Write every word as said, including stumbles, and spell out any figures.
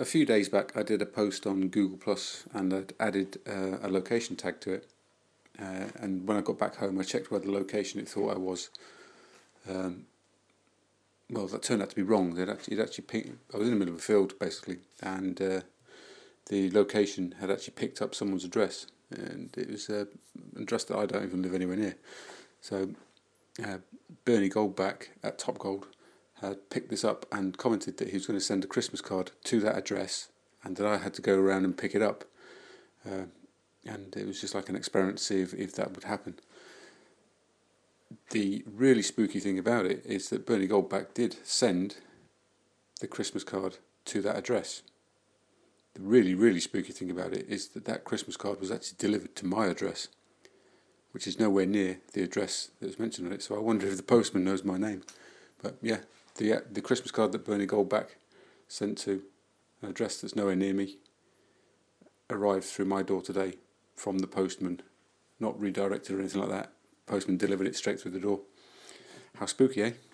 A few days back, I did a post on Google Plus, and I'd added uh, a location tag to it. Uh, and when I got back home, I checked where the location it thought I was. Um, well, that turned out to be wrong. They'd actually, it actually picked, I was in the middle of a field, basically, and uh, the location had actually picked up someone's address, and it was uh, an address that I don't even live anywhere near. So uh, Bernie Goldback at Top Gold had picked this up and commented that he was going to send a Christmas card to that address, and that I had to go around and pick it up. Uh, and it was just like an experiment to see if, if that would happen. The really spooky thing about it is that Bernie Goldback did send the Christmas card to that address. The really, really spooky thing about it is that that Christmas card was actually delivered to my address, which is nowhere near the address that was mentioned on it. So I wonder if the postman knows my name. But yeah, the the Christmas card that Bernie Goldback sent to an address that's nowhere near me arrived through my door today from the postman, not redirected or anything like that. Postman delivered it straight through the door. How spooky, eh?